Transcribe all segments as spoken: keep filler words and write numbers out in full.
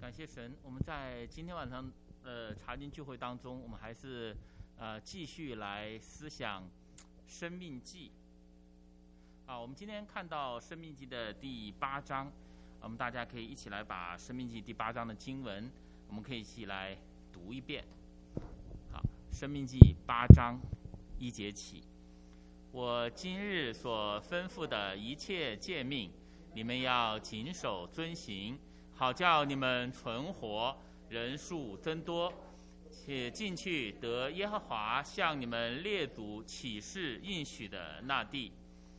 感谢神，我们在今天晚上呃查经聚会当中，我们还是呃继续来思想生命记。啊，我们今天看到生命记的第八章，我们大家可以一起来把生命记第八章的经文，我们可以一起来读一遍。好，生命记八章一节起，我今日所吩咐的一切诫命，你们要谨守遵行，好叫你们存活，人数增多，且进去得耶和华向你们列祖起誓应许的那地。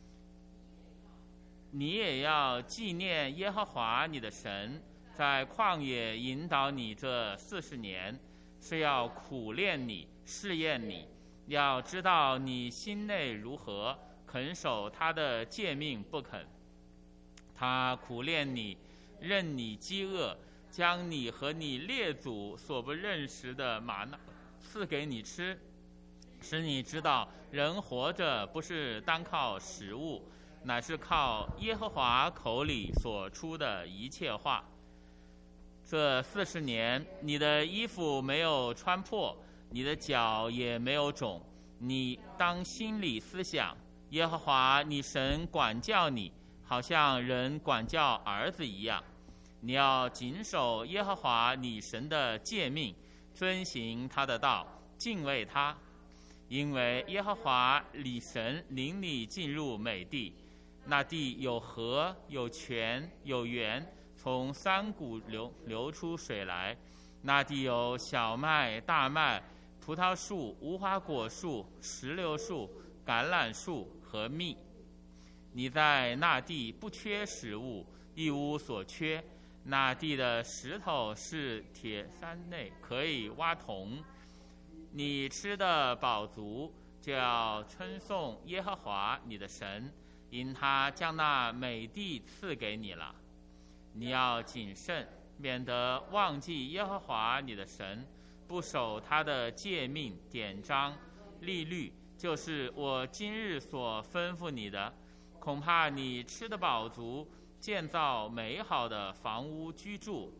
你也要纪念耶和华你的神，在旷野引导你这四十年，是要苦练你，试验你，要知道你心内如何，肯守他的诫命不肯。他苦练你，任你饥饿，将你和你列祖所不认识的玛纳赐给你吃，使你知道人活着不是单靠食物，乃是靠耶和华口里所出的一切话。这四十年，你的衣服没有穿破，你的脚也没有肿。你当心里思想，耶和华你神管教你，好像人管教儿子一样。你要谨守耶和华你神的诫命，遵行他的道，敬畏他。因为耶和华你神领你进入美地，那地有河，有泉，有源，从山谷流流出水来。那地有小麦、大麦、葡萄树、无花果树、石榴树、橄榄树和蜜。你在那地不缺食物，一无所缺。那地的石头是铁山内，可以挖铜。你吃的饱足，就要称颂耶和华你的神，因他将那美地赐给你了。你要谨慎，免得忘记耶和华你的神，不守他的诫命、典章、律例，就是我今日所吩咐你的。恐怕你吃得饱足，建造美好的房屋居住，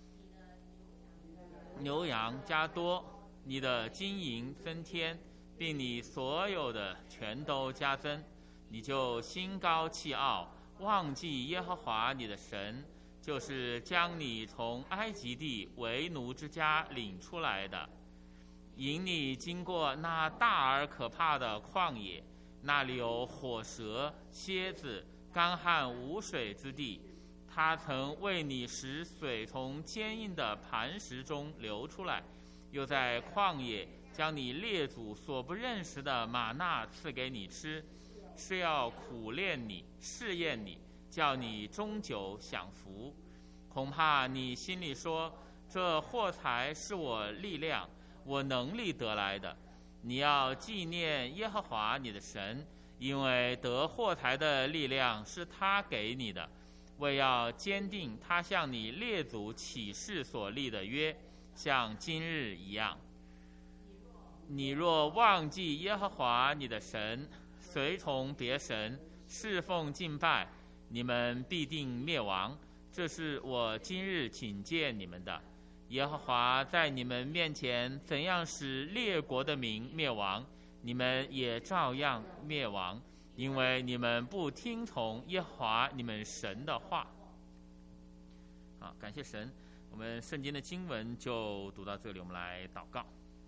牛羊加多，你的金银增添，并你所有的全都加增，你就心高气傲，忘记耶和华你的神，就是将你从埃及地为奴之家领出来的，引你经过那大而可怕的旷野，那里有火蛇、蝎子，干旱无水之地。他曾为你使水从坚硬的磐石中流出来，又在旷野将你列祖所不认识的玛纳赐给你吃，是要苦练你，试验你，叫你终久享福。恐怕你心里说，这货财是我力量、我能力得来的。你要纪念耶和华你的神，因为得货财的力量是他给你的，为要坚定他向你列祖起誓所立的约，像今日一样。你若忘记耶和华你的神，随从别神，侍奉敬拜，你们必定灭亡。这是我今日警戒你们的。耶和华在你们面前怎样使列国的民灭亡，你们也照样灭亡，因为你们不听从耶和华你们神的话。好，感谢神，我们圣经的经文就读到这里，我们来祷告。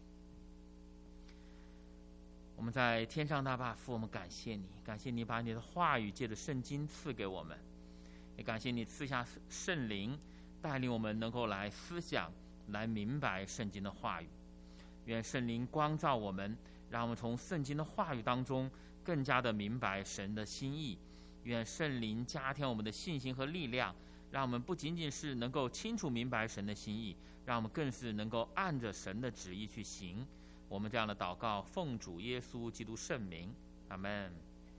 我们在天上大爸父，我们感谢你，感谢你把你的话语借着圣经赐给我们，也感谢你赐下圣灵，带领我们能够来思想，来明白圣经的话语。愿圣灵光照我们，让我们从圣经的话语当中更加的明白神的心意。愿圣灵加添我们的信心和力量，让我们不仅仅是能够清楚明白神的心意，让我们更是能够按着神的旨意去行。我们这样的祷告，奉主耶稣基督圣名，阿们。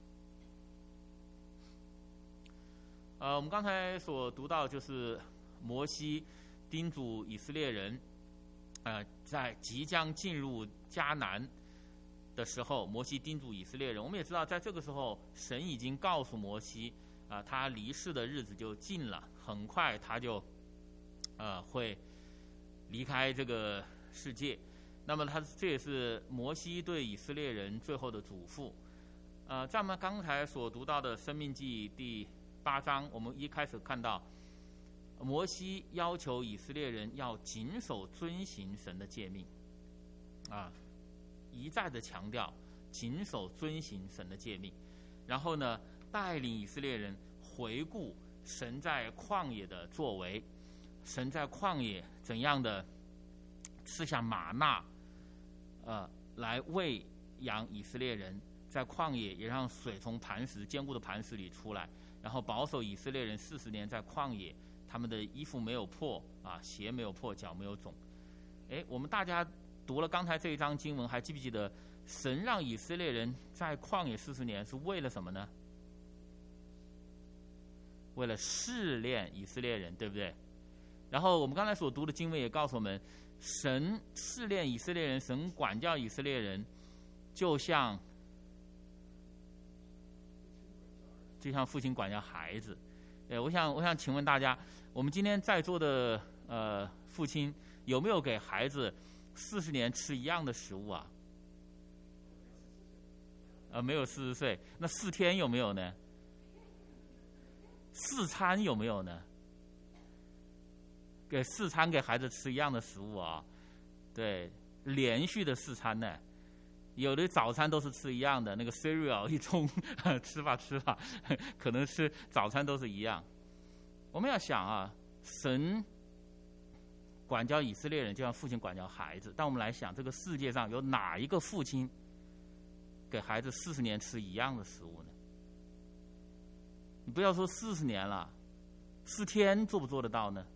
呃，我们刚才所读到就是摩西叮嘱以色列人，呃，在即将进入迦南的时候，摩西叮嘱以色列人。我们也知道，在这个时候，神已经告诉摩西，啊、呃，他离世的日子就近了，很快他就呃，会离开这个世界。那么他这也是摩西对以色列人最后的嘱咐。呃，在我们刚才所读到的《申命记》第八章，我们一开始看到摩西要求以色列人要谨守遵行神的诫命，啊，一再的强调谨守遵行神的诫命，然后呢，带领以色列人回顾神在旷野的作为，神在旷野怎样的赐下玛纳，呃，来喂养以色列人，在旷野也让水从磐石坚固的磐石里出来，然后保守以色列人四十年在旷野，他们的衣服没有破啊，鞋没有破，脚没有肿。哎，我们大家读了刚才这一章经文，还记不记得神让以色列人在旷野四十年是为了什么呢？为了试炼以色列人，对不对？然后我们刚才所读的经文也告诉我们，神试炼以色列人，神管教以色列人，就像就像父亲管教孩子。呃，我想我想请问大家，我们今天在座的呃父亲有没有给孩子四十年吃一样的食物啊？呃，没有四十岁，那四天有没有呢？四餐有没有呢？给四餐给孩子吃一样的食物啊？对，连续的四餐呢，有的早餐都是吃一样的，那个 cereal 一冲吃吧吃吧，可能是早餐都是一样。我们要想啊，神管教以色列人就像父亲管教孩子，但我们来想，这个世界上有哪一个父亲给孩子四十年吃一样的食物呢？你不要说四十年了，四天做不做得到呢？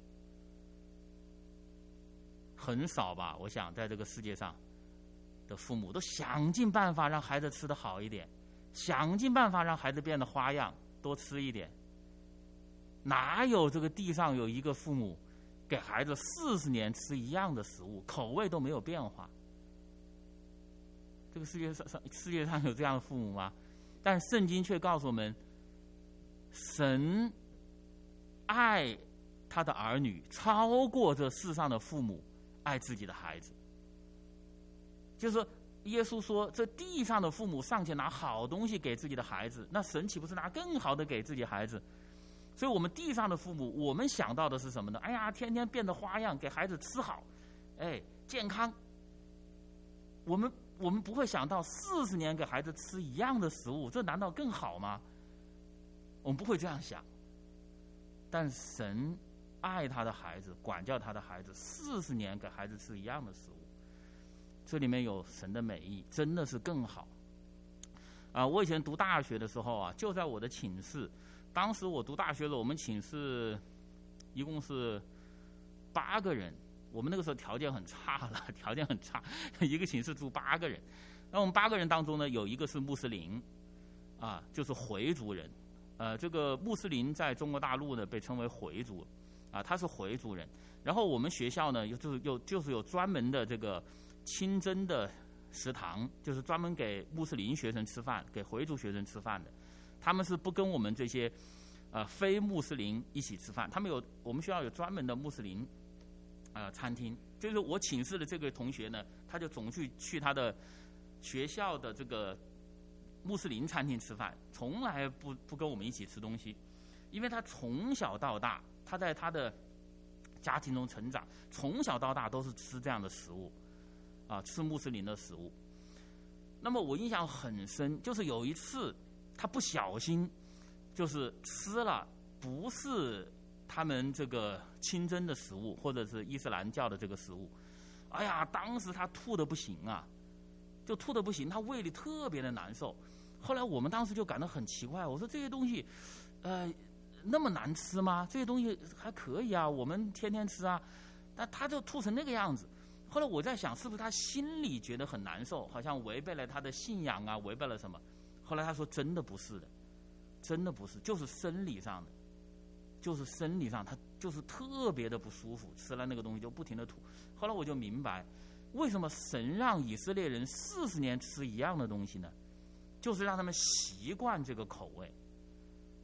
很少吧，我想在这个世界上的父母都想尽办法让孩子吃得好一点，想尽办法让孩子变得花样，多吃一点。哪有这个地上有一个父母给孩子四十年吃一样的食物，口味都没有变化？这个世界上世界上有这样的父母吗？但圣经却告诉我们，神爱他的儿女超过这世上的父母爱自己的孩子。就是说耶稣说，这地上的父母尚且拿好东西给自己的孩子，那神岂不是拿更好的给自己孩子？所以我们地上的父母，我们想到的是什么呢？哎呀，天天变着花样给孩子吃好，哎，健康。我们我们不会想到四十年给孩子吃一样的食物，这难道更好吗？我们不会这样想。但神爱他的孩子，管教他的孩子，四十年给孩子吃一样的食物，这里面有神的美意，真的是更好。啊、呃，我以前读大学的时候啊，就在我的寝室，当时我读大学的，我们寝室一共是八个人，我们那个时候条件很差了，条件很差，一个寝室住八个人。那我们八个人当中呢，有一个是穆斯林，啊，就是回族人。呃，这个穆斯林在中国大陆呢被称为回族，啊，他是回族人。然后我们学校呢，又就是有就是有专门的这个清真的食堂，就是专门给穆斯林学生吃饭，给回族学生吃饭的。他们是不跟我们这些呃非穆斯林一起吃饭，他们有我们学校有专门的穆斯林呃餐厅。就是我寝室的这个同学呢，他就总去去他的学校的这个穆斯林餐厅吃饭，从来不不跟我们一起吃东西，因为他从小到大，他在他的家庭中成长，从小到大都是吃这样的食物，啊，吃穆斯林的食物。那么我印象很深，就是有一次他不小心，就是吃了不是他们这个清真的食物，或者是伊斯兰教的这个食物，哎呀，当时他吐得不行啊，就吐得不行，他胃里特别的难受。后来我们当时就感到很奇怪，我说这些东西，呃，那么难吃吗？这些东西还可以啊，我们天天吃啊，但他就吐成那个样子。后来我在想，是不是他心里觉得很难受，好像违背了他的信仰啊，违背了什么？后来他说，真的不是的，真的不是，就是生理上的，就是生理上，他就是特别的不舒服，吃了那个东西就不停的吐。后来我就明白，为什么神让以色列人四十年吃一样的东西呢？就是让他们习惯这个口味，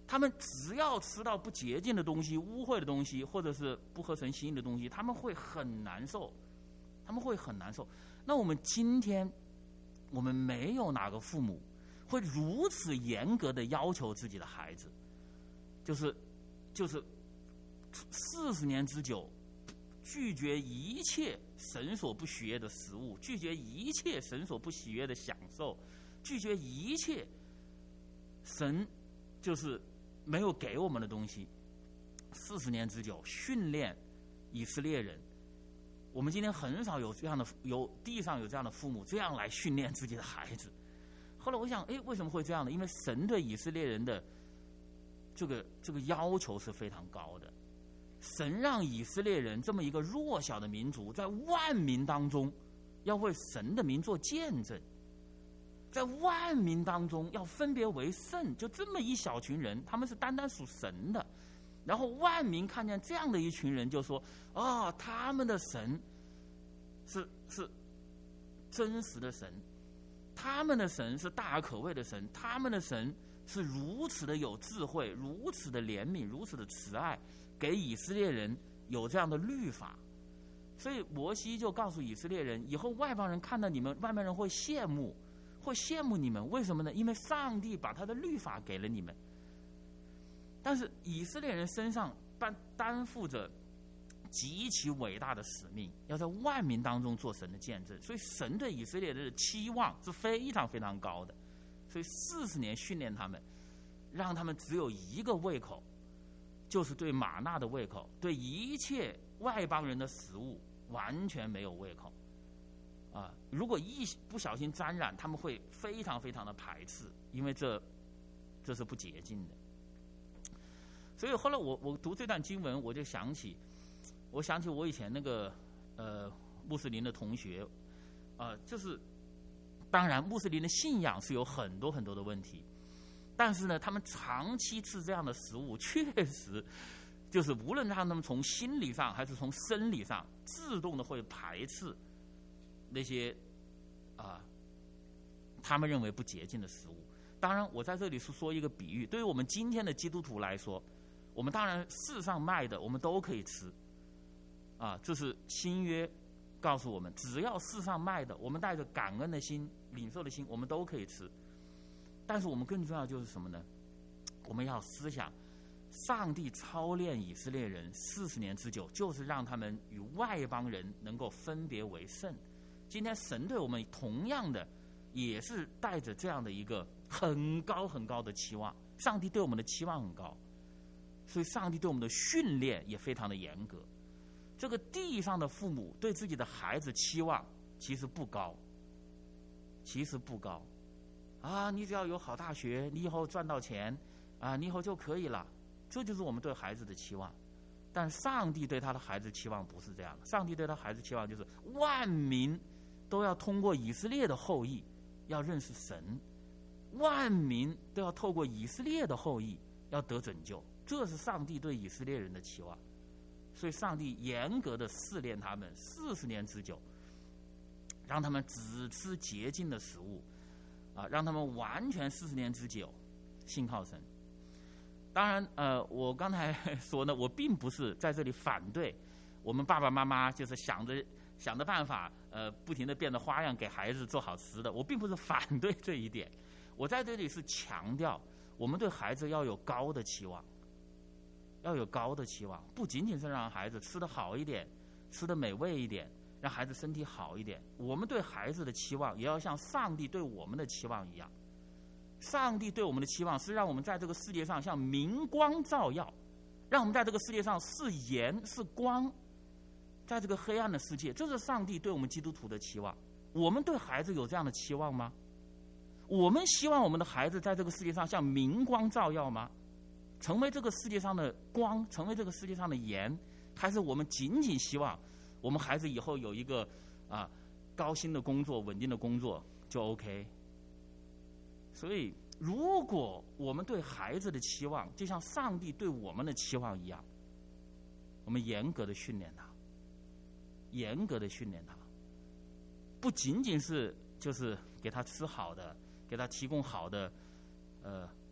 他们只要吃到不洁净的东西、污秽的东西，或者是不合神心意的东西，他们会很难受，他们会很难受。那我们今天，我们没有哪个父母会如此严格的要求自己的孩子，就是就是四十年之久，拒绝一切神所不喜悦的食物，拒绝一切神所不喜悦的享受，拒绝一切神就是没有给我们的东西，四十年之久训练以色列人。我们今天很少有这样的，有地上有这样的父母这样来训练自己的孩子。后来我想，哎，为什么会这样呢？因为神对以色列人的这个这个要求是非常高的。神让以色列人这么一个弱小的民族，在万民当中要为神的名做见证，在万民当中要分别为圣，就这么一小群人，他们是单单属神的。然后万民看见这样的一群人，就说：哦，他们的神是是真实的神，他们的神是大而可畏的神，他们的神是如此的有智慧，如此的怜悯，如此的慈爱，给以色列人有这样的律法。所以摩西就告诉以色列人，以后外邦人看到你们，外邦人会羡慕，会羡慕你们。为什么呢？因为上帝把他的律法给了你们。但是以色列人身上担担负着极其伟大的使命，要在万民当中做神的见证。所以神对以色列人的期望是非常非常高的。所以四十年训练他们，让他们只有一个胃口，就是对玛纳的胃口，对一切外邦人的食物完全没有胃口。啊，如果一不小心沾染，他们会非常非常的排斥，因为这这是不洁净的。所以后来我我读这段经文，我就想起，我想起我以前那个呃穆斯林的同学，啊、呃，就是当然穆斯林的信仰是有很多很多的问题，但是呢，他们长期吃这样的食物，确实就是无论让他们从心理上还是从生理上，自动的会排斥那些啊、呃、他们认为不洁净的食物。当然，我在这里是说一个比喻，对于我们今天的基督徒来说，我们当然世上卖的我们都可以吃，啊，这是新约告诉我们，只要世上卖的，我们带着感恩的心、领受的心，我们都可以吃。但是我们更重要就是什么呢？我们要思想，上帝操练以色列人四十年之久，就是让他们与外邦人能够分别为圣。今天神对我们同样的，也是带着这样的一个很高很高的期望。上帝对我们的期望很高，所以上帝对我们的训练也非常的严格。这个地上的父母对自己的孩子期望其实不高，其实不高啊！你只要有好大学，你以后赚到钱啊，你以后就可以了。这就是我们对孩子的期望。但上帝对他的孩子期望不是这样的，上帝对他孩子期望就是万民都要通过以色列的后裔要认识神，万民都要透过以色列的后裔要得拯救，这是上帝对以色列人的期望。所以上帝严格的试炼他们四十年之久，让他们只吃洁净的食物，啊，让他们完全四十年之久信靠神。当然，呃，我刚才说呢，我并不是在这里反对我们爸爸妈妈就是想着想的办法，呃，不停的变着花样给孩子做好吃的，我并不是反对这一点。我在这里是强调，我们对孩子要有高的期望，要有高的期望，不仅仅是让孩子吃得好一点，吃得美味一点，让孩子身体好一点。我们对孩子的期望，也要像上帝对我们的期望一样。上帝对我们的期望是让我们在这个世界上像明光照耀，让我们在这个世界上是盐是光，在这个黑暗的世界，这是上帝对我们基督徒的期望。我们对孩子有这样的期望吗？我们希望我们的孩子在这个世界上像明光照耀吗？成为这个世界上的光，成为这个世界上的盐，还是我们仅仅希望我们孩子以后有一个啊高薪的工作、稳定的工作就 OK？ 所以，如果我们对孩子的期望就像上帝对我们的期望一样，我们严格的训练他，严格的训练他，不仅仅是就是给他吃好的，给他提供好的呃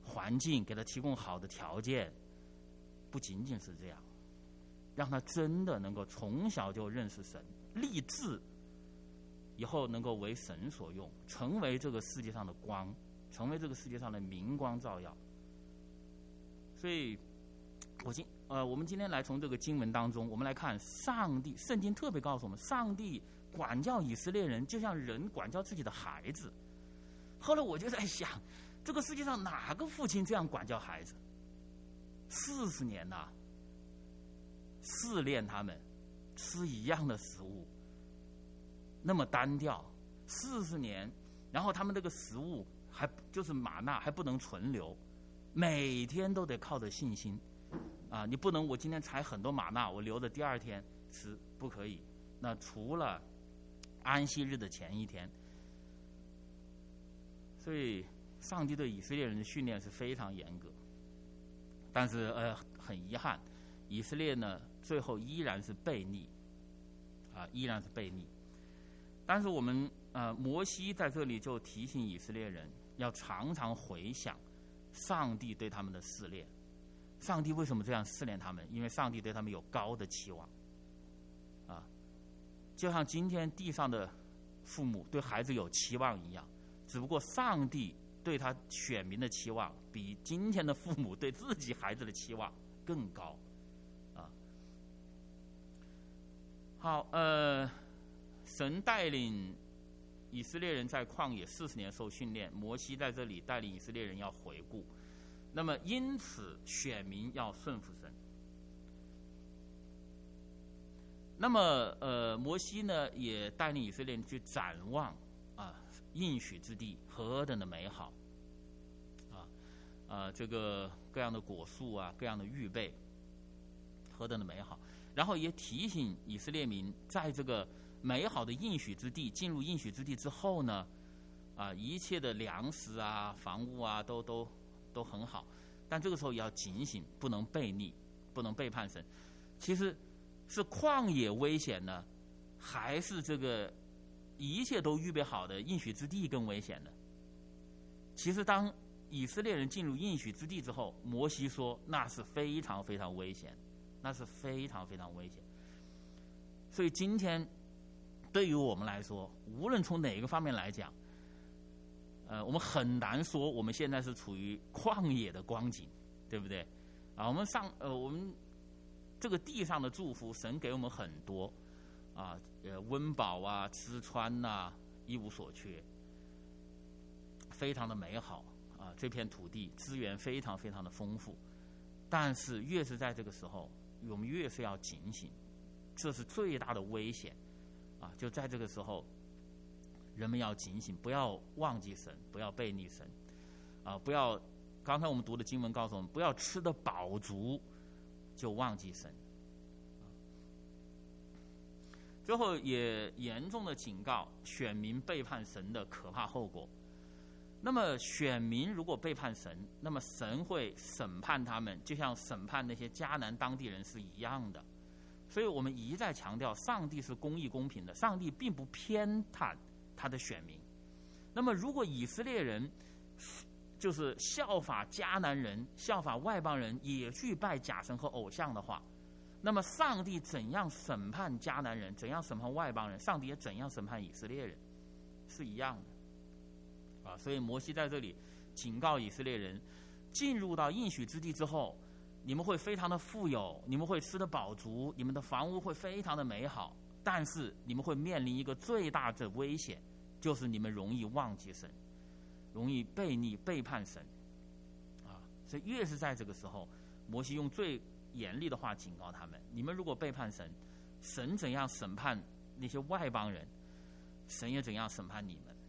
环境，给他提供好的条件，不仅仅是这样，让他真的能够从小就认识神，立志以后能够为神所用，成为这个世界上的光，成为这个世界上的明光照耀。所以我今呃，我们今天来从这个经文当中，我们来看上帝，圣经特别告诉我们，上帝管教以色列人就像人管教自己的孩子。后来我就在想，这个世界上哪个父亲这样管教孩子？四十年呐、啊，试炼他们吃一样的食物，那么单调，四十年，然后他们这个食物还就是玛纳还不能存留，每天都得靠着信心啊！你不能我今天采很多玛纳，我留着第二天吃，不可以。那除了安息日的前一天，所以上帝对以色列人的训练是非常严格。但是呃，很遗憾，以色列呢最后依然是悖逆，啊，依然是悖逆。但是我们呃，摩西在这里就提醒以色列人要常常回想上帝对他们的试炼。上帝为什么这样试炼他们？因为上帝对他们有高的期望，啊，就像今天地上的父母对孩子有期望一样，只不过上帝对他选民的期望比今天的父母对自己孩子的期望更高，啊。好，呃，神带领以色列人在旷野四十年受训练，摩西在这里带领以色列人要回顾。那么因此选民要顺服神。那么呃，摩西呢也带领以色列人去展望啊应许之地何等的美好啊啊这个各样的果树啊，各样的预备何等的美好。然后也提醒以色列民，在这个美好的应许之地，进入应许之地之后呢，啊一切的粮食啊、房屋啊都都都很好，但这个时候也要警醒，不能悖逆，不能背叛神。其实是旷野危险呢，还是这个一切都预备好的应许之地更危险呢？其实当以色列人进入应许之地之后，摩西说那是非常非常危险，那是非常非常危险。所以今天对于我们来说，无论从哪个方面来讲，呃，我们很难说我们现在是处于旷野的光景，对不对？啊，我们上呃，我们这个地上的祝福，神给我们很多，啊，呃，温饱啊，吃穿呐、啊，一无所缺，非常的美好啊！这片土地资源非常非常的丰富，但是越是在这个时候，我们越是要警醒，这是最大的危险啊！就在这个时候。人们要警醒，不要忘记神，不要背逆神，啊，不要刚才我们读的经文告诉我们，不要吃得饱足就忘记神。最后也严重的警告选民背叛神的可怕后果。那么选民如果背叛神，那么神会审判他们，就像审判那些迦南当地人是一样的。所以我们一再强调，上帝是公义公平的，上帝并不偏袒他的选民。那么如果以色列人就是效法迦南人，效法外邦人，也去拜假神和偶像的话，那么上帝怎样审判迦南人，怎样审判外邦人，上帝也怎样审判以色列人，是一样的啊。所以摩西在这里警告以色列人，进入到应许之地之后，你们会非常的富有，你们会吃得饱足，你们的房屋会非常的美好，但是你们会面临一个最大的危险，就是你们容易忘记神，容易背逆背叛神啊。所以越是在这个时候，摩西用最严厉的话警告他们，你们如果背叛神，神怎样审判那些外邦人，神也怎样审判你们。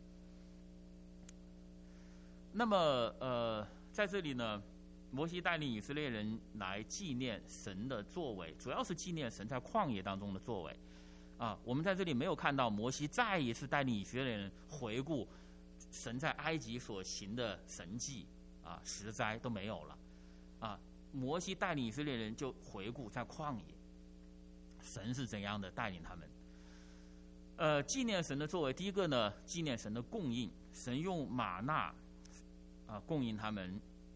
那么呃在这里呢，摩西带领以色列人来纪念神的作为，主要是纪念神在旷野当中的作为啊。我们在这里没有看到摩西再一次带领以色列人回顾神在埃及所行的神迹啊，十灾都没有了啊。摩西带领以色列人就回顾在旷野神是怎样的带领他们。呃，纪念神的作为，第一个呢，纪念神的供应，神用玛纳啊供应他们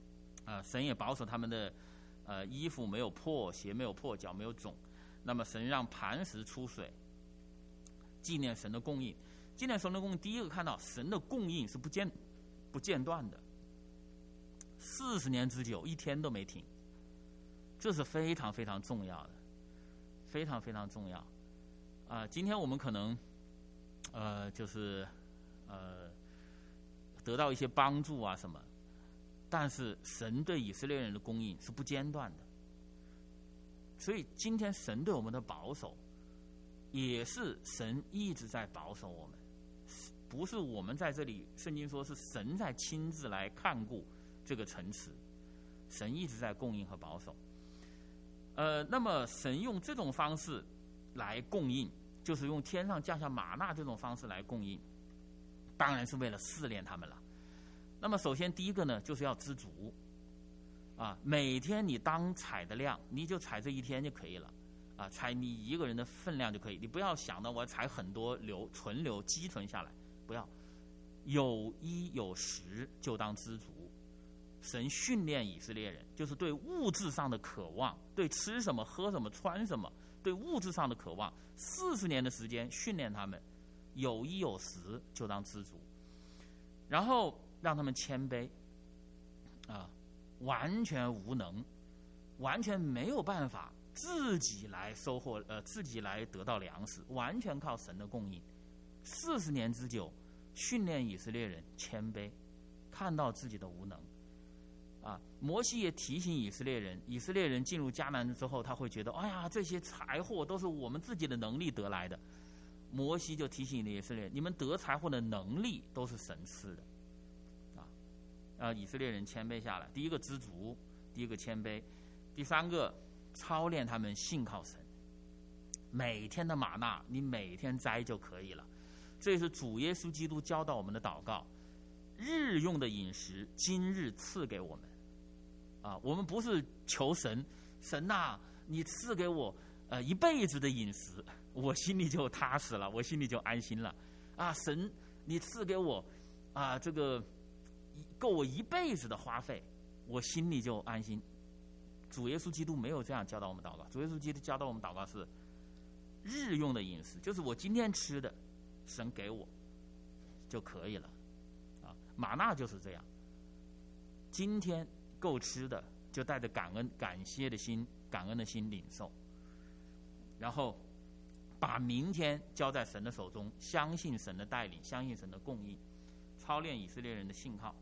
呃，神也保守他们的呃衣服没有破，鞋没有破，脚没有肿。那么神让磐石出水，纪念神的供应。纪念神的供应，第一个看到神的供应是不间不间断的，四十年之久，一天都没停，这是非常非常重要的，非常非常重要。啊、呃，今天我们可能，呃，就是呃得到一些帮助啊什么，但是神对以色列人的供应是不间断的。所以今天神对我们的保守，也是神一直在保守我们，不是我们在这里，圣经说是神在亲自来看顾这个城池，神一直在供应和保守。呃，那么神用这种方式来供应，就是用天上降下玛纳这种方式来供应，当然是为了试炼他们了。那么首先第一个呢，就是要知足啊，每天你当采的量，你就采这一天就可以了啊，采你一个人的分量就可以，你不要想到我采很多留存留积存下来，不要，有衣有食就当知足。神训练以色列人，就是对物质上的渴望，对吃什么喝什么穿什么，对物质上的渴望，四十年的时间训练他们，有衣有食就当知足，然后让他们谦卑啊，完全无能，完全没有办法自己来收获，呃，自己来得到粮食，完全靠神的供应。四十年之久，训练以色列人谦卑，看到自己的无能。啊，摩西也提醒以色列人，以色列人进入迦南之后，他会觉得，哎呀，这些财货都是我们自己的能力得来的。摩西就提醒以色列人，你们得财货的能力都是神赐的。啊，呃，以色列人谦卑下来，第一个知足，第一个谦卑，第三个操练他们信靠神。每天的玛纳，你每天摘就可以了。这是主耶稣基督教导我们的祷告。日用的饮食，今日赐给我们。啊，我们不是求神，神呐、啊，你赐给我呃一辈子的饮食，我心里就踏实了，我心里就安心了。啊，神，你赐给我啊这个够我一辈子的花费，我心里就安心。主耶稣基督没有这样教导我们祷告，主耶稣基督教导我们祷告是日用的饮食，就是我今天吃的，神给我就可以了。玛纳就是这样，今天够吃的，就带着感恩、感谢的心、感恩的心领受，然后把明天交在神的手中，相信神的带领，相信神的供应，操练以色列人的信号。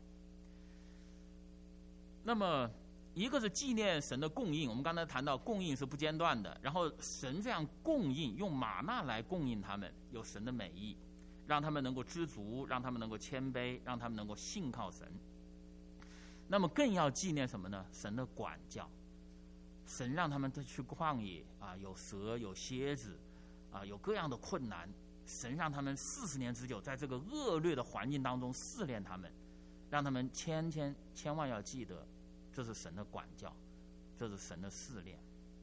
那么，一个是纪念神的供应，我们刚才谈到供应是不间断的，然后神这样供应，用玛纳来供应他们，有神的美意。让他们能够知足，让他们能够谦卑，让他们能够信靠神。那么更要纪念什么呢？神的管教。神让他们去旷野啊，有蛇，有蝎子，啊，有各样的困难。神让他们四十年之久，在这个恶劣的环境当中试炼他们，让他们千千千万要记得，这是神的管教，这是神的试炼。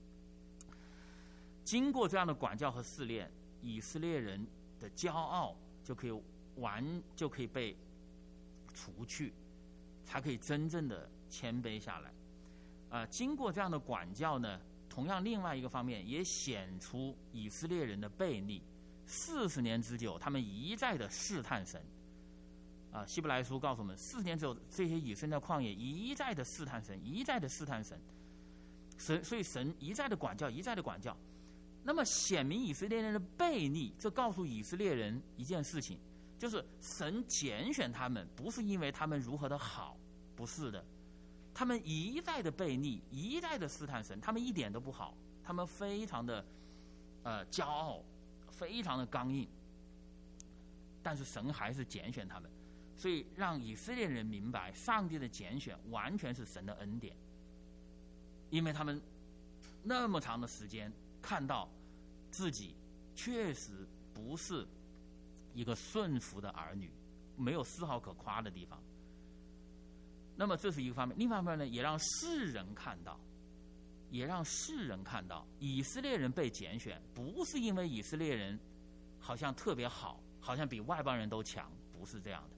经过这样的管教和试炼，以色列人的骄傲就可以完，就可以被除去，才可以真正的谦卑下来。啊、呃，经过这样的管教呢，同样另外一个方面也显出以色列人的悖逆。四十年之久，他们一再的试探神。啊、呃，希伯来书告诉我们，四十年之久，这些以色列旷野一再的试探神，一再的试探神。神，所以神一再的管教，一再的管教。那么显明以色列人的悖逆，这告诉以色列人一件事情，就是神拣选他们不是因为他们如何的好，不是的，他们一再的悖逆，一再的试探神，他们一点都不好，他们非常的呃骄傲，非常的刚硬，但是神还是拣选他们，所以让以色列人明白，上帝的拣选完全是神的恩典，因为他们那么长的时间看到自己确实不是一个顺服的儿女，没有丝毫可夸的地方。那么这是一个方面，另外一方面呢，也让世人看到，也让世人看到，以色列人被拣选，不是因为以色列人好像特别好，好像比外邦人都强，不是这样的，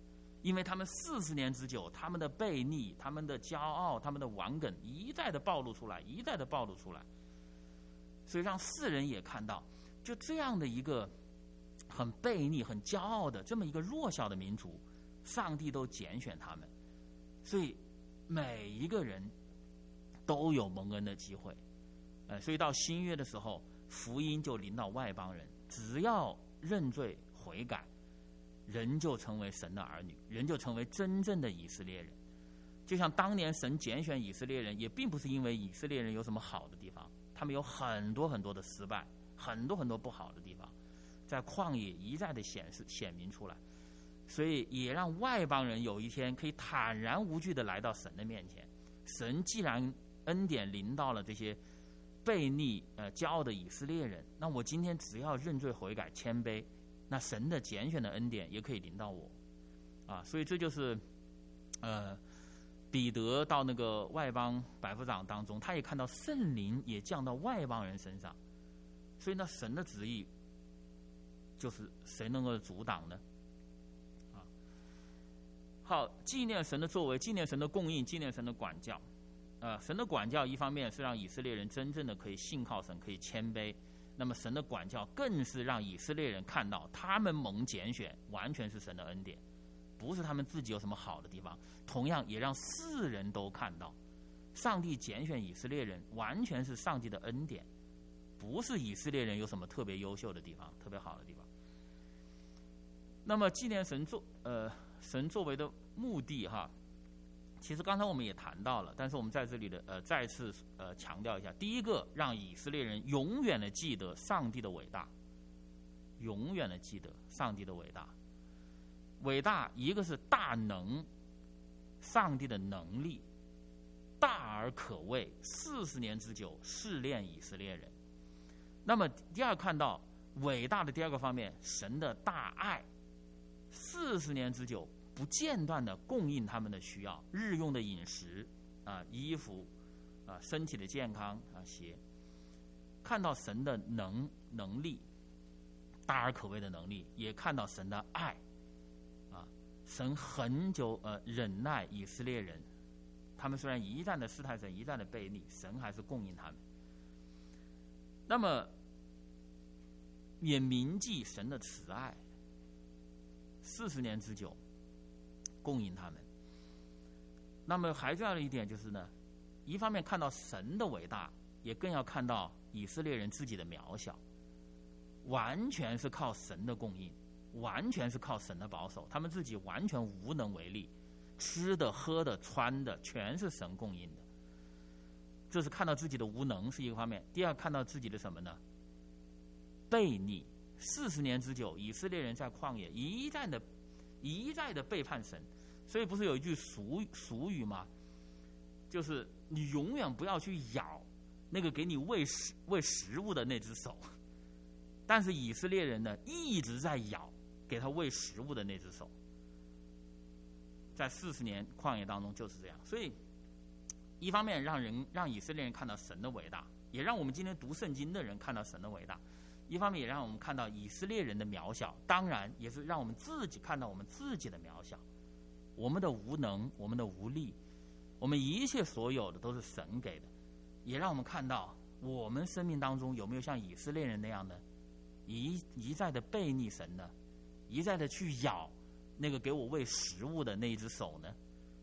因为他们四十年之久，他们的悖逆、他们的骄傲、他们的顽梗一再的暴露出来，一再的暴露出来，所以让世人也看到，就这样的一个很悖逆、很骄傲的这么一个弱小的民族，上帝都拣选他们，所以每一个人都有蒙恩的机会。呃，所以到新约的时候，福音就临到外邦人，只要认罪悔改，人就成为神的儿女，人就成为真正的以色列人。就像当年神拣选以色列人，也并不是因为以色列人有什么好的地方，他们有很多很多的失败，很多很多不好的地方，在旷野一再的显示显明出来，所以也让外邦人有一天可以坦然无惧的来到神的面前。神既然恩典临到了这些悖逆、呃骄傲的以色列人，那我今天只要认罪悔改、谦卑，那神的拣选的恩典也可以临到我，啊，所以这就是，呃，彼得到那个外邦百夫长当中，他也看到圣灵也降到外邦人身上，所以那神的旨意，就是谁能够阻挡呢？啊，好，纪念神的作为，纪念神的供应，纪念神的管教。呃，神的管教一方面是让以色列人真正的可以信靠神，可以谦卑。那么神的管教更是让以色列人看到，他们蒙拣选完全是神的恩典，不是他们自己有什么好的地方。同样也让世人都看到，上帝拣选以色列人完全是上帝的恩典，不是以色列人有什么特别优秀的地方、特别好的地方。那么纪念神作呃神作为的目的哈。其实刚才我们也谈到了，但是我们在这里的呃再次呃强调一下，第一个，让以色列人永远的记得上帝的伟大，永远的记得上帝的伟大。伟大一个是大能，上帝的能力大而可畏，四十年之久试炼以色列人。那么第二看到伟大的第二个方面，神的大爱，四十年之久不间断的供应他们的需要，日用的饮食啊、衣服啊、身体的健康啊、鞋。看到神的能能力，大而可畏的能力，也看到神的爱啊，神很久呃忍耐以色列人，他们虽然一再的试探神，一再的悖逆，神还是供应他们。那么也铭记神的慈爱，四十年之久供应他们。那么还重要的一点就是呢，一方面看到神的伟大，也更要看到以色列人自己的渺小，完全是靠神的供应，完全是靠神的保守，他们自己完全无能为力，吃的喝的穿的全是神供应的。这是看到自己的无能是一个方面，第二看到自己的什么呢？悖逆。四十年之久，以色列人在旷野一再的一再的背叛神，所以不是有一句俗俗语吗？就是你永远不要去咬那个给你喂食喂食物的那只手，但是以色列人呢一直在咬给他喂食物的那只手，在四十年旷野当中就是这样。所以一方面让人让以色列人看到神的伟大，也让我们今天读圣经的人看到神的伟大，一方面也让我们看到以色列人的渺小，当然也是让我们自己看到我们自己的渺小，我们的无能，我们的无力，我们一切所有的都是神给的，也让我们看到我们生命当中有没有像以色列人那样的一一再的悖逆神呢？一再的去咬那个给我喂食物的那一只手呢？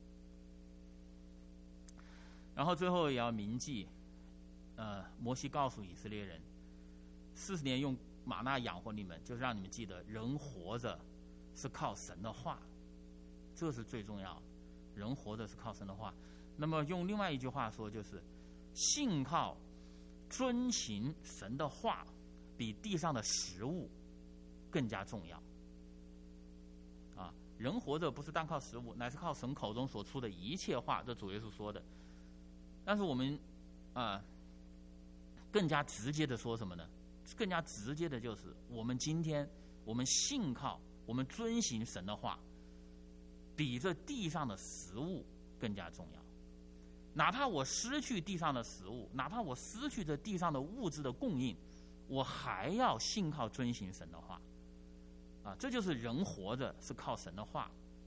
然后最后也要铭记，呃，摩西告诉以色列人，四十年用玛纳养活你们，就是让你们记得人活着是靠神的话，这是最重要的。人活着是靠神的话。那么用另外一句话说，就是信靠遵行神的话，比地上的食物更加重要。啊，人活着不是单靠食物，乃是靠神口中所出的一切话，这主耶稣说的。但是我们啊、呃，更加直接的说什么呢？更加直接的就是我们今天我们信靠我们遵行神的话，比这地上的食物更加重要。哪怕我失去地上的食物，哪怕我失去这地上的物质的供应，我还要信靠遵行神的话。啊，这就是人活着是靠神的话，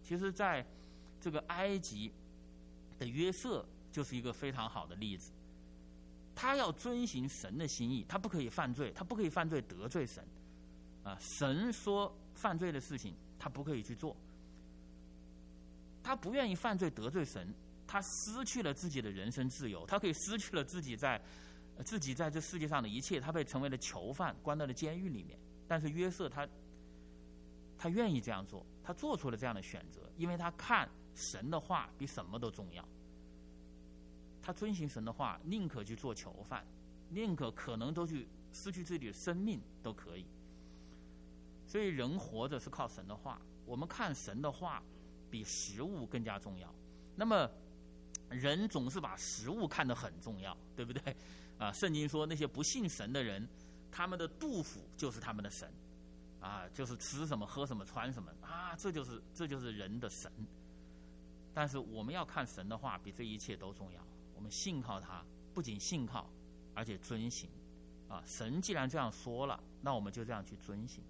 其实在这个埃及的约瑟就是一个非常好的例子。他要遵行神的心意，他不可以犯罪，他不可以犯罪得罪神啊！神说犯罪的事情他不可以去做，他不愿意犯罪得罪神，他失去了自己的人身自由，他可以失去了自己在自己在这世界上的一切，他被成为了囚犯，关到了监狱里面。但是约瑟他他愿意这样做，他做出了这样的选择，因为他看神的话比什么都重要。他遵行神的话，宁可去做囚犯，宁可可能都去失去自己的生命都可以。所以人活着是靠神的话，我们看神的话比食物更加重要。那么人总是把食物看得很重要，对不对啊？圣经说那些不信神的人，他们的肚腹就是他们的神啊，就是吃什么喝什么穿什么啊，这就是这就是人的神。但是我们要看神的话比这一切都重要，我们信靠他，不仅信靠而且遵行啊。神既然这样说了，那我们就这样去遵行。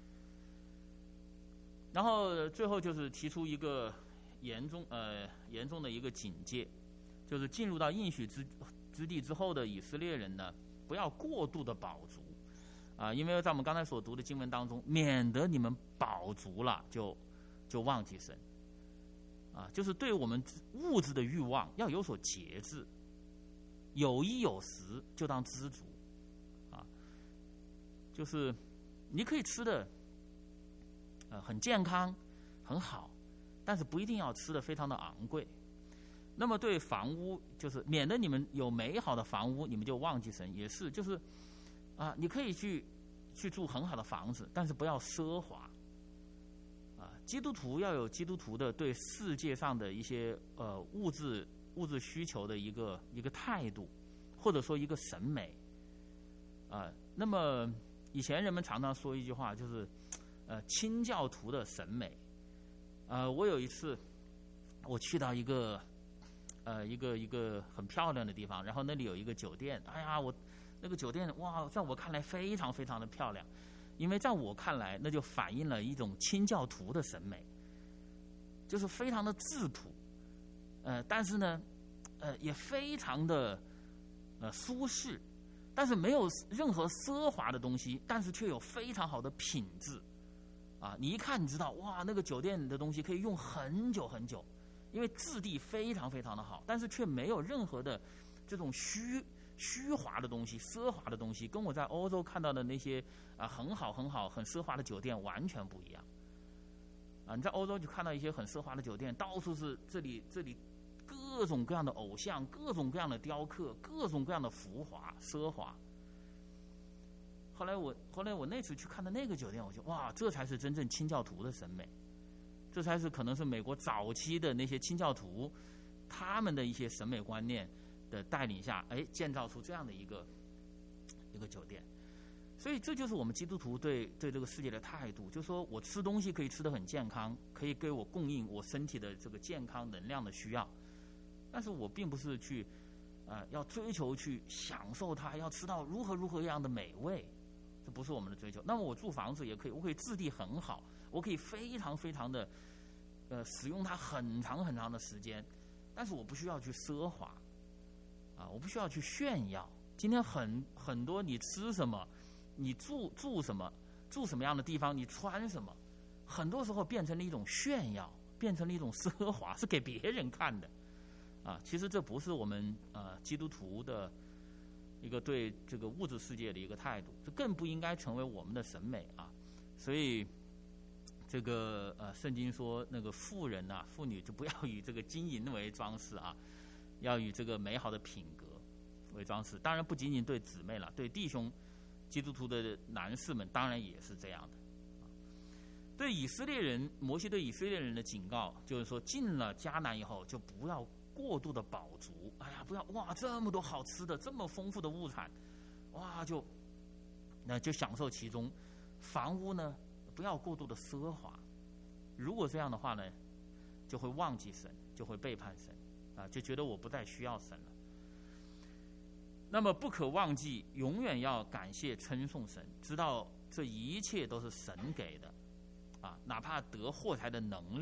然后最后就是提出一个严重呃严重的一个警戒，就是进入到应许之之地之后的以色列人呢，不要过度的饱足啊，因为在我们刚才所读的经文当中，免得你们饱足了就就忘记神啊，就是对我们物质的欲望要有所节制，有衣有食就当知足啊，就是你可以吃的呃很健康很好，但是不一定要吃的非常的昂贵。那么对房屋，就是免得你们有美好的房屋你们就忘记神，也是就是啊，你可以去去住很好的房子，但是不要奢华啊。基督徒要有基督徒的对世界上的一些呃物质物质需求的一个一个态度，或者说一个审美啊。那么以前人们常常说一句话，就是呃清教徒的审美。呃，我有一次我去到一个呃一个一个很漂亮的地方，然后那里有一个酒店，哎呀，我那个酒店哇，在我看来非常非常的漂亮，因为在我看来那就反映了一种清教徒的审美，就是非常的质朴，呃，但是呢，呃，也非常的呃舒适，但是没有任何奢华的东西，但是却有非常好的品质。啊，你一看你知道，哇，那个酒店的东西可以用很久很久，因为质地非常非常的好，但是却没有任何的这种虚虚华的东西、奢华的东西，跟我在欧洲看到的那些啊很好很好很奢华的酒店完全不一样。啊，你在欧洲就看到一些很奢华的酒店，到处是这里这里各种各样的偶像、各种各样的雕刻、各种各样的浮华奢华。后来我后来我那次去看的那个酒店，我就哇，这才是真正清教徒的审美，这才是可能是美国早期的那些清教徒他们的一些审美观念的带领下，哎，建造出这样的一个一个酒店。所以这就是我们基督徒对对这个世界的态度，就是说我吃东西可以吃得很健康，可以给我供应我身体的这个健康能量的需要，但是我并不是去呃要追求去享受它，要吃到如何如何样的美味。这不是我们的追求。那么我住房子也可以，我可以质地很好，我可以非常非常的呃使用它很长很长的时间，但是我不需要去奢华啊，我不需要去炫耀。今天很很多你吃什么，你住住什么，住什么样的地方，你穿什么，很多时候变成了一种炫耀，变成了一种奢华，是给别人看的啊。其实这不是我们呃基督徒的一个对这个物质世界的一个态度，这更不应该成为我们的审美啊。所以这个呃圣经说那个妇人啊妇女就不要以这个金银为装饰啊，要以这个美好的品格为装饰。当然不仅仅对姊妹了，对弟兄基督徒的男士们当然也是这样的。对以色列人，摩西对以色列人的警告就是说，进了迦南以后就不要过度的饱足，哎呀，不要哇这么多好吃的，这么丰富的物产，哇就那就享受其中。房屋呢，不要过度的奢华，如果这样的话呢，就会忘记神，就会背叛神啊，就觉得我不再需要神了。那么不可忘记，永远要感谢称颂神，知道这一切都是神给的啊，哪怕得货财的能力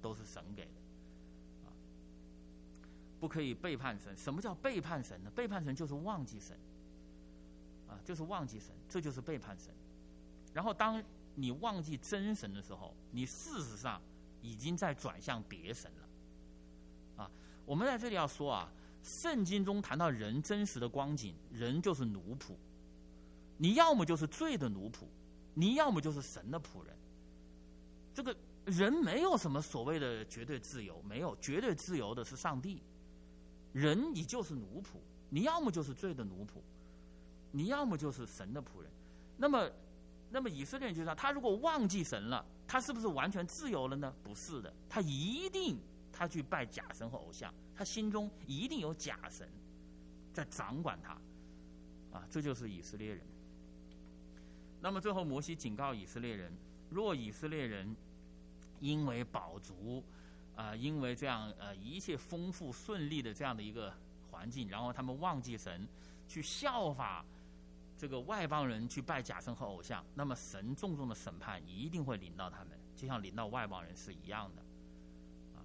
都是神给的，啊，不可以背叛神。什么叫背叛神呢？背叛神就是忘记神，啊，就是忘记神，这就是背叛神。然后当你忘记真神的时候，你事实上已经在转向别神了，啊，我们在这里要说啊，圣经中谈到人真实的光景，人就是奴仆，你要么就是罪的奴仆，你要么就是神的仆人。这个人没有什么所谓的绝对自由，没有，绝对自由的是上帝。人你就是奴仆，你要么就是罪的奴仆，你要么就是神的仆人。那么那么以色列人就说，他如果忘记神了，他是不是完全自由了呢？不是的，他一定他去拜假神和偶像，他心中一定有假神在掌管他，啊，这就是以色列人。那么最后摩西警告以色列人，若以色列人因为饱足，啊、呃，因为这样呃一切丰富顺利的这样的一个环境，然后他们忘记神，去效法这个外邦人去拜假神和偶像，那么神重重的审判一定会临到他们，就像临到外邦人是一样的。啊，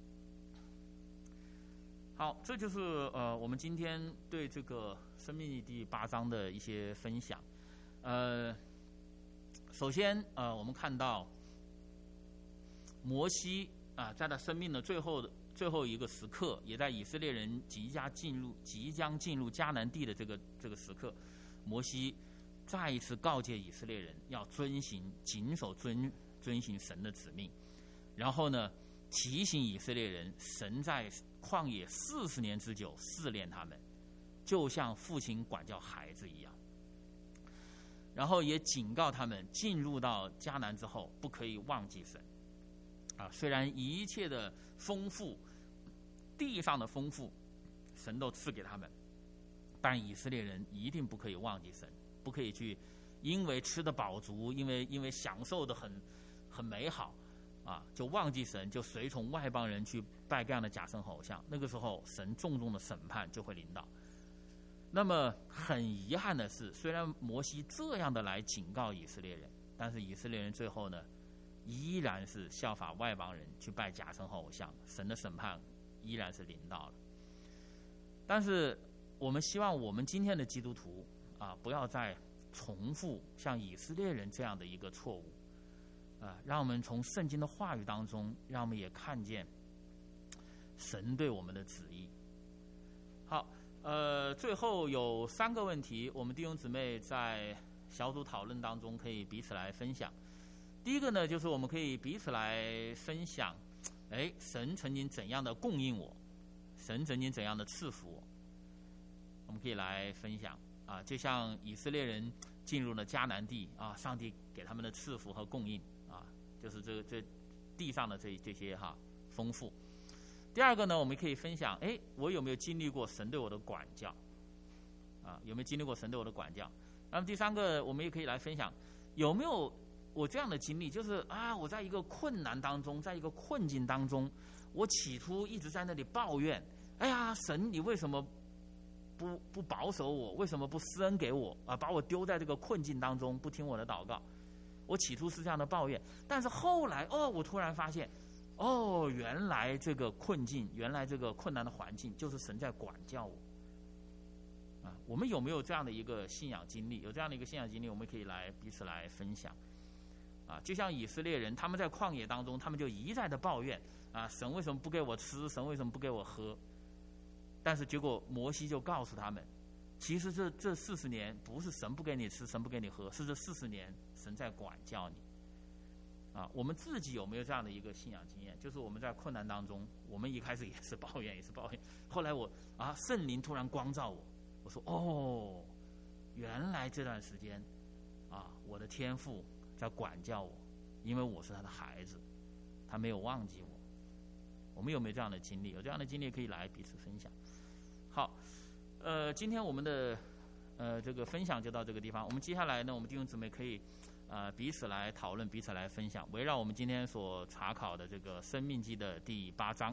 好，这就是呃我们今天对这个申命记第八章的一些分享。呃，首先呃我们看到摩西啊，在他生命的最后的最后一个时刻，也在以色列人即将进入即将进入迦南地的这个这个时刻，摩西再一次告诫以色列人要遵行谨守遵遵行神的指命，然后呢，提醒以色列人，神在旷野四十年之久试炼他们，就像父亲管教孩子一样。然后也警告他们，进入到迦南之后，不可以忘记神。啊，虽然一切的丰富，地上的丰富，神都赐给他们，但以色列人一定不可以忘记神，不可以去因为吃得饱足，因为因为享受的很很美好，啊，就忘记神，就随从外邦人去拜各样的假神和偶像。那个时候，神重重的审判就会临到。那么很遗憾的是，虽然摩西这样的来警告以色列人，但是以色列人最后呢，依然是效法外邦人去拜假神和偶像，神的审判依然是临到了。但是我们希望我们今天的基督徒啊，不要再重复像以色列人这样的一个错误啊，让我们从圣经的话语当中，让我们也看见神对我们的旨意。好，呃，最后有三个问题，我们弟兄姊妹在小组讨论当中可以彼此来分享。第一个呢，就是我们可以彼此来分享，哎，神曾经怎样的供应我，神曾经怎样的赐福我，我们可以来分享啊。就像以色列人进入了迦南地啊，上帝给他们的赐福和供应啊，就是这这地上的这这些哈丰富。第二个呢，我们可以分享，哎，我有没有经历过神对我的管教啊？有没有经历过神对我的管教？那么第三个，我们也可以来分享，有没有我这样的经历，就是啊，我在一个困难当中，在一个困境当中，我起初一直在那里抱怨，哎呀，神，你为什么不不保守我？为什么不施恩给我啊？把我丢在这个困境当中，不听我的祷告。我起初是这样的抱怨，但是后来哦，我突然发现，哦，原来这个困境，原来这个困难的环境，就是神在管教我。啊，我们有没有这样的一个信仰经历？有这样的一个信仰经历，我们可以来彼此来分享。啊，就像以色列人，他们在旷野当中，他们就一再的抱怨啊，神为什么不给我吃？神为什么不给我喝？但是结果摩西就告诉他们，其实这这四十年不是神不给你吃，神不给你喝，是这四十年神在管教你。啊，我们自己有没有这样的一个信仰经验？就是我们在困难当中，我们一开始也是抱怨，也是抱怨，后来我啊，圣灵突然光照我，我说哦，原来这段时间啊，我的天父在管教我，因为我是他的孩子，他没有忘记我。我们有没有这样的经历？有这样的经历可以来彼此分享。好，呃，今天我们的呃这个分享就到这个地方。我们接下来呢，我们弟兄姊妹可以呃彼此来讨论，彼此来分享，围绕我们今天所查考的这个《申命记》的第八章。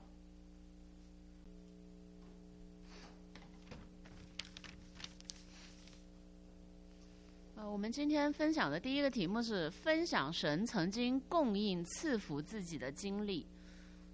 呃，我们今天分享的第一个题目是分享神曾经供应赐福自己的经历。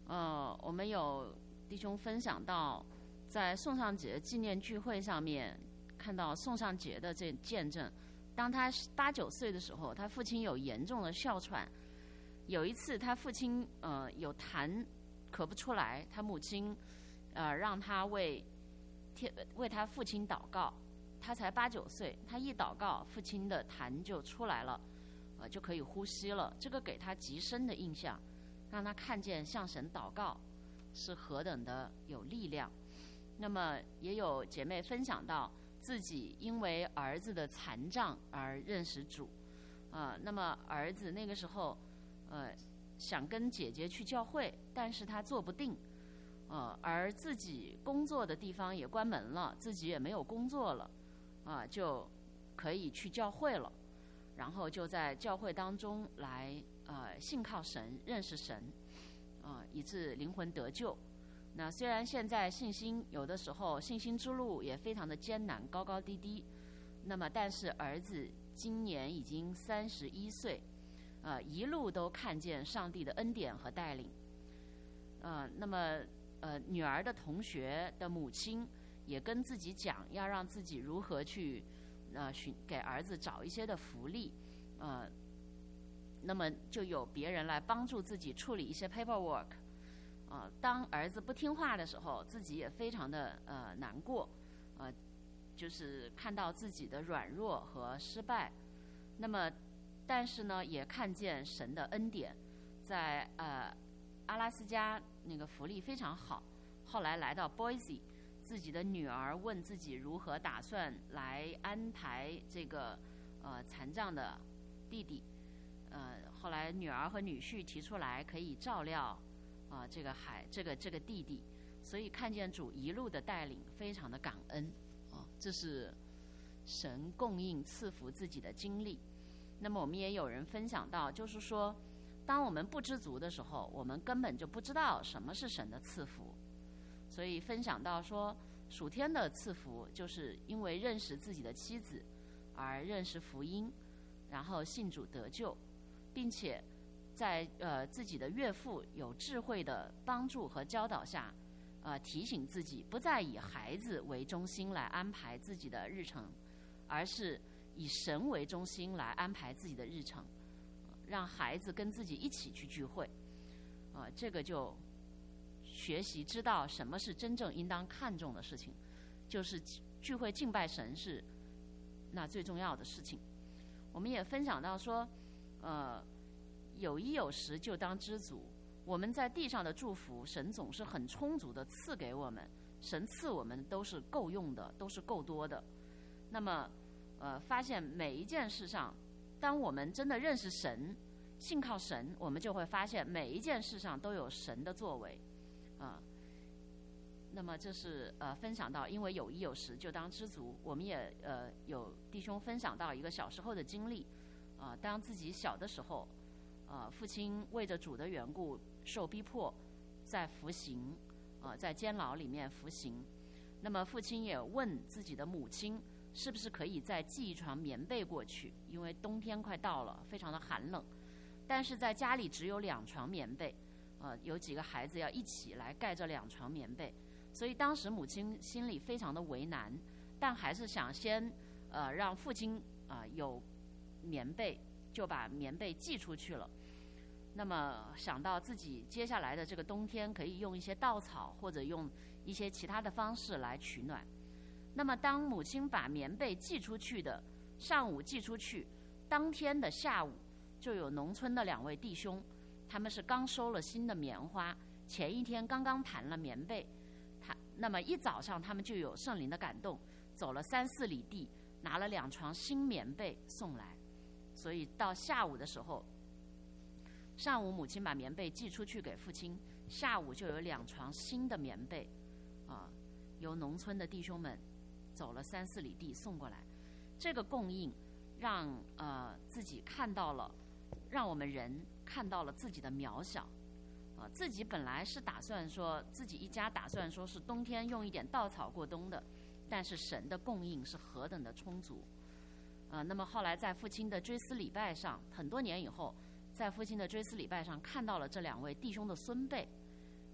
呃，我们有弟兄分享到，在宋尚节纪念聚会上面看到宋尚节的这见证。当他八九岁的时候，他父亲有严重的哮喘。有一次，他父亲呃有痰咳不出来，他母亲呃让他为天为他父亲祷告。他才八九岁，他一祷告，父亲的痰就出来了，呃就可以呼吸了。这个给他极深的印象，让他看见向神祷告是何等的有力量。那么也有姐妹分享到自己因为儿子的残障而认识主，呃，那么儿子那个时候呃想跟姐姐去教会，但是他坐不定，呃，而自己工作的地方也关门了，自己也没有工作了，啊、呃，就可以去教会了，然后就在教会当中来呃信靠神，认识神，啊、呃，以致灵魂得救。那虽然现在信心有的时候信心之路也非常的艰难，高高低低，那么但是儿子今年已经三十一岁，呃，一路都看见上帝的恩典和带领。呃，那么呃，女儿的同学的母亲也跟自己讲，要让自己如何去呃寻给儿子找一些的福利，呃，那么就有别人来帮助自己处理一些 paperwork。呃，当儿子不听话的时候，自己也非常的呃难过，呃，就是看到自己的软弱和失败。那么，但是呢，也看见神的恩典，在呃阿拉斯加那个福利非常好。后来来到 Boise， 自己的女儿问自己如何打算来安排这个呃残障的弟弟，呃，后来女儿和女婿提出来可以照料。啊、呃，这个孩，这个这个弟弟，所以看见主一路的带领，非常的感恩啊、哦，这是神供应赐福自己的经历。那么我们也有人分享到，就是说，当我们不知足的时候，我们根本就不知道什么是神的赐福。所以分享到说，属天的赐福，就是因为认识自己的妻子而认识福音，然后信主得救，并且。在呃自己的岳父有智慧的帮助和教导下，呃提醒自己不再以孩子为中心来安排自己的日程，而是以神为中心来安排自己的日程，让孩子跟自己一起去聚会，啊、呃，这个就学习知道什么是真正应当看重的事情，就是聚会敬拜神是那最重要的事情。我们也分享到说，呃。有衣有食就当知足，我们在地上的祝福，神总是很充足的赐给我们，神赐我们都是够用的，都是够多的。那么，呃，发现每一件事上，当我们真的认识神，信靠神，我们就会发现每一件事上都有神的作为，啊、呃。那么这是呃分享到，因为有衣有食就当知足。我们也呃有弟兄分享到一个小时候的经历，啊、呃，当自己小的时候。呃，父亲为着主的缘故受逼迫，在服刑，呃，在监牢里面服刑。那么父亲也问自己的母亲，是不是可以再寄一床棉被过去？因为冬天快到了，非常的寒冷。但是在家里只有两床棉被，呃，有几个孩子要一起来盖这两床棉被，所以当时母亲心里非常的为难，但还是想先呃让父亲啊、呃、有棉被，就把棉被寄出去了。那么想到自己接下来的这个冬天可以用一些稻草或者用一些其他的方式来取暖。那么当母亲把棉被寄出去的上午寄出去，当天的下午就有农村的两位弟兄，他们是刚收了新的棉花，前一天刚刚盘了棉被，他那么一早上他们就有圣灵的感动，走了三四里地，拿了两床新棉被送来。所以到下午的时候，上午母亲把棉被寄出去给父亲，下午就有两床新的棉被，啊、呃，由农村的弟兄们走了三四里地送过来。这个供应让呃自己看到了，让我们人看到了自己的渺小，啊、呃，自己本来是打算说自己一家打算说是冬天用一点稻草过冬的，但是神的供应是何等的充足。呃，那么后来在父亲的追思礼拜上，很多年以后，在父亲的追思礼拜上看到了这两位弟兄的孙辈，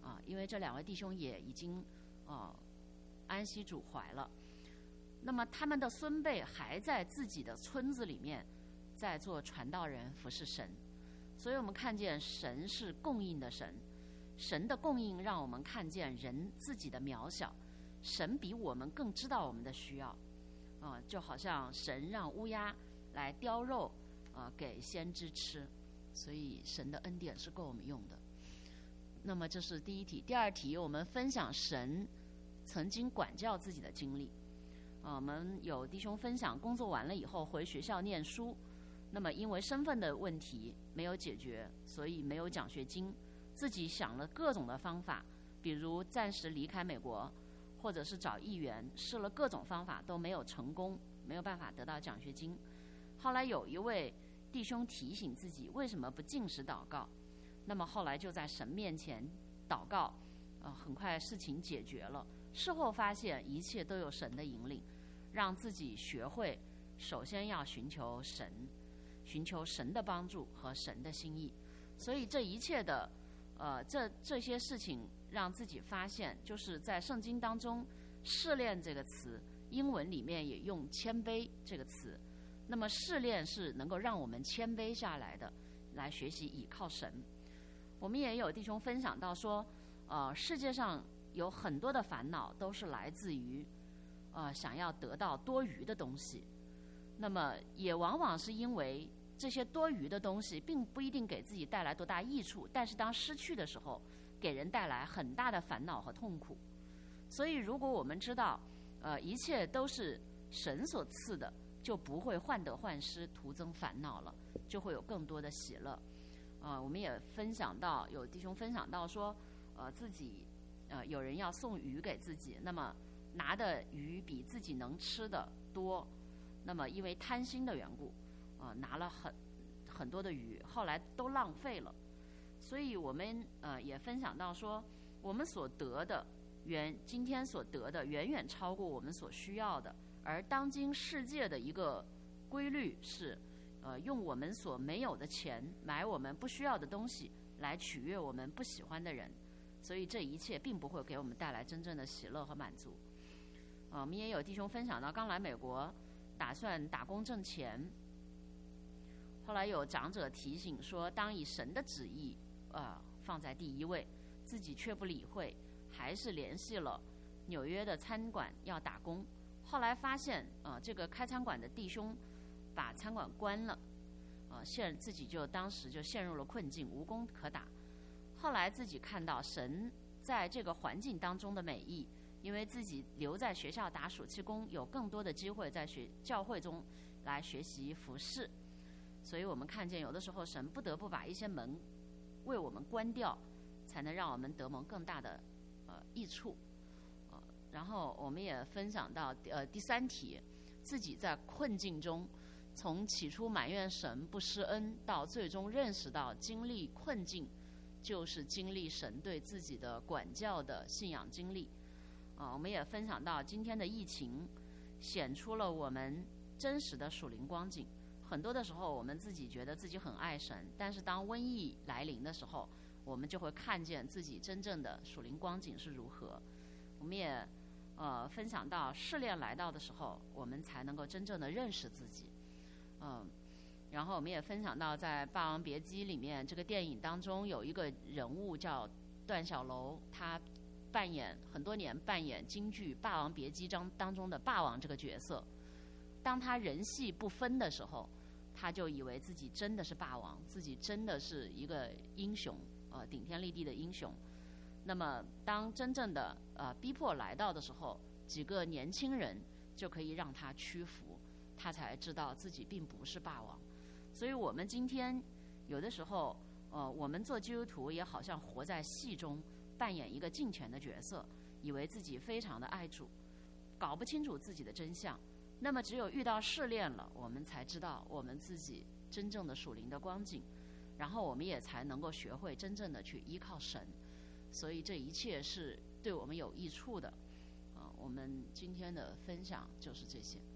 啊，因为这两位弟兄也已经呃安息主怀了。那么他们的孙辈还在自己的村子里面在做传道人，服侍神。所以我们看见神是供应的神，神的供应让我们看见人自己的渺小，神比我们更知道我们的需要。啊、呃，就好像神让乌鸦来叼肉啊、呃、给先知吃，所以神的恩典是够我们用的。那么这是第一题。第二题，我们分享神曾经管教自己的经历。啊，我们有弟兄分享，工作完了以后回学校念书，那么因为身份的问题没有解决，所以没有奖学金，自己想了各种的方法，比如暂时离开美国，或者是找议员，试了各种方法都没有成功，没有办法得到奖学金。后来有一位弟兄提醒自己为什么不禁食祷告，那么后来就在神面前祷告，呃，很快事情解决了。事后发现一切都有神的引领，让自己学会首先要寻求神，寻求神的帮助和神的心意。所以这一切的呃这这些事情让自己发现，就是在圣经当中试炼这个词，英文里面也用谦卑这个词。那么试炼是能够让我们谦卑下来的，来学习倚靠神。我们也有弟兄分享到说，呃世界上有很多的烦恼都是来自于呃想要得到多余的东西，那么也往往是因为这些多余的东西并不一定给自己带来多大益处，但是当失去的时候给人带来很大的烦恼和痛苦。所以如果我们知道呃一切都是神所赐的，就不会患得患失，徒增烦恼了，就会有更多的喜乐。呃我们也分享到，有弟兄分享到说呃自己呃，有人要送鱼给自己，那么拿的鱼比自己能吃的多，那么因为贪心的缘故，呃，拿了很很多的鱼，后来都浪费了。所以我们呃也分享到说，我们所得的远今天所得的远远超过我们所需要的，而当今世界的一个规律是，呃，用我们所没有的钱买我们不需要的东西，来取悦我们不喜欢的人。所以这一切并不会给我们带来真正的喜乐和满足。呃、我们也有弟兄分享到，刚来美国，打算打工挣钱。后来有长者提醒说，当以神的旨意呃放在第一位，自己却不理会，还是联系了纽约的餐馆要打工。后来发现，呃，这个开餐馆的弟兄把餐馆关了，呃，陷自己就当时就陷入了困境，无工可打。后来自己看到神在这个环境当中的美意，因为自己留在学校打暑期工，有更多的机会在学教会中来学习服事，所以我们看见有的时候神不得不把一些门为我们关掉，才能让我们得蒙更大的呃益处。呃，然后我们也分享到呃第三题，自己在困境中，从起初埋怨神不施恩，到最终认识到经历困境就是经历神对自己的管教的信仰经历。啊、呃，我们也分享到今天的疫情显出了我们真实的属灵光景。很多的时候我们自己觉得自己很爱神，但是当瘟疫来临的时候，我们就会看见自己真正的属灵光景是如何。我们也呃分享到试炼来到的时候，我们才能够真正的认识自己。嗯、呃，然后我们也分享到在《霸王别姬》里面这个电影当中，有一个人物叫段小楼，他扮演很多年扮演京剧《霸王别姬》当当中的霸王这个角色。当他人戏不分的时候，他就以为自己真的是霸王，自己真的是一个英雄，呃，顶天立地的英雄。那么当真正的呃逼迫来到的时候，几个年轻人就可以让他屈服，他才知道自己并不是霸王。所以我们今天有的时候，呃，我们做基督徒也好像活在戏中，扮演一个敬虔的角色，以为自己非常的爱主，搞不清楚自己的真相。那么只有遇到试炼了，我们才知道我们自己真正的属灵的光景，然后我们也才能够学会真正的去依靠神。所以这一切是对我们有益处的。啊、呃，我们今天的分享就是这些。